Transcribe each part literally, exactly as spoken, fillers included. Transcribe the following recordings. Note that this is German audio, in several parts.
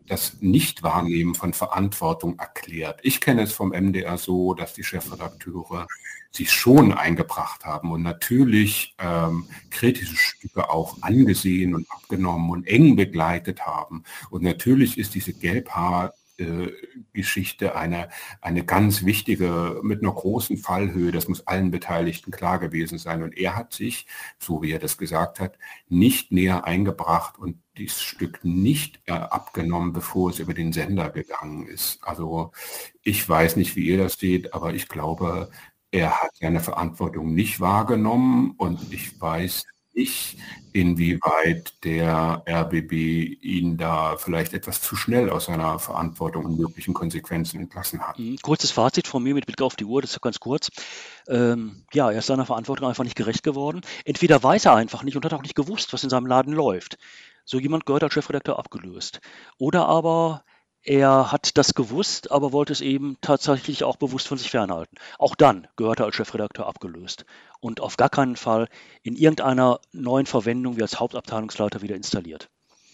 das Nichtwahrnehmen von Verantwortung erklärt. Ich kenne es vom M D R so, dass die Chefredakteure sich schon eingebracht haben und natürlich ähm, kritische Stücke auch angesehen und abgenommen und eng begleitet haben. Und natürlich ist diese Gelbhaar äh, Geschichte eine, eine ganz wichtige, mit einer großen Fallhöhe, das muss allen Beteiligten klar gewesen sein. Und er hat sich, so wie er das gesagt hat, nicht näher eingebracht und dieses Stück nicht äh, abgenommen, bevor es über den Sender gegangen ist. Also ich weiß nicht, wie ihr das seht, aber ich glaube, er hat seine Verantwortung nicht wahrgenommen und ich weiß nicht, inwieweit der R B B ihn da vielleicht etwas zu schnell aus seiner Verantwortung und möglichen Konsequenzen entlassen hat. Mhm. Kurzes Fazit von mir mit Blick auf die Uhr, das ist ganz kurz. Ähm, ja, er ist seiner Verantwortung einfach nicht gerecht geworden. Entweder weiß er einfach nicht und hat auch nicht gewusst, was in seinem Laden läuft. So jemand gehört als Chefredakteur abgelöst. Oder aber er hat das gewusst, aber wollte es eben tatsächlich auch bewusst von sich fernhalten. Auch dann gehört er als Chefredakteur abgelöst und auf gar keinen Fall in irgendeiner neuen Verwendung wie als Hauptabteilungsleiter wieder installiert.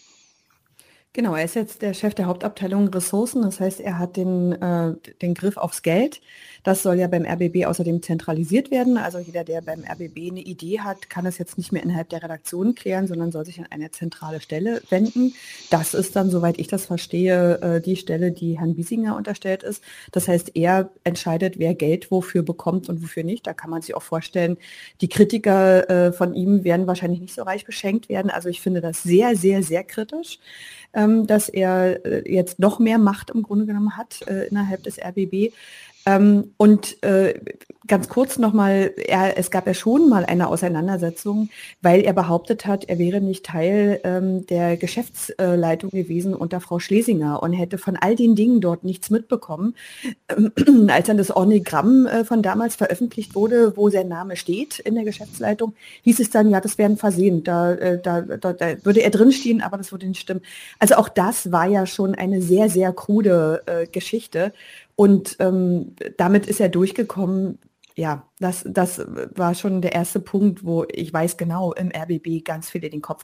Genau, er ist jetzt der Chef der Hauptabteilung Ressourcen, das heißt, er hat den, äh, den Griff aufs Geld. Das soll ja beim R B B außerdem zentralisiert werden. Also jeder, der beim R B B eine Idee hat, kann es jetzt nicht mehr innerhalb der Redaktion klären, sondern soll sich an eine zentrale Stelle wenden. Das ist dann, soweit ich das verstehe, äh, die Stelle, die Herrn Biesinger unterstellt ist. Das heißt, er entscheidet, wer Geld wofür bekommt und wofür nicht. Da kann man sich auch vorstellen, die Kritiker äh, von ihm werden wahrscheinlich nicht so reich beschenkt werden. Also ich finde das sehr, sehr, sehr kritisch, dass er jetzt noch mehr Macht im Grunde genommen hat äh, innerhalb des R B B. Ähm, und äh, ganz kurz nochmal, es gab ja schon mal eine Auseinandersetzung, weil er behauptet hat, er wäre nicht Teil ähm, der Geschäftsleitung gewesen unter Frau Schlesinger und hätte von all den Dingen dort nichts mitbekommen. Ähm, als dann das Organigramm äh, von damals veröffentlicht wurde, wo sein Name steht in der Geschäftsleitung, hieß es dann, ja, das wäre ein Versehen. Da, äh, da, da, da würde er drinstehen, aber das würde nicht stimmen. Also auch das war ja schon eine sehr, sehr krude äh, Geschichte. Und ähm, damit ist er durchgekommen. Ja, das, das war schon der erste Punkt, wo ich weiß genau, im R B B ganz viele den Kopf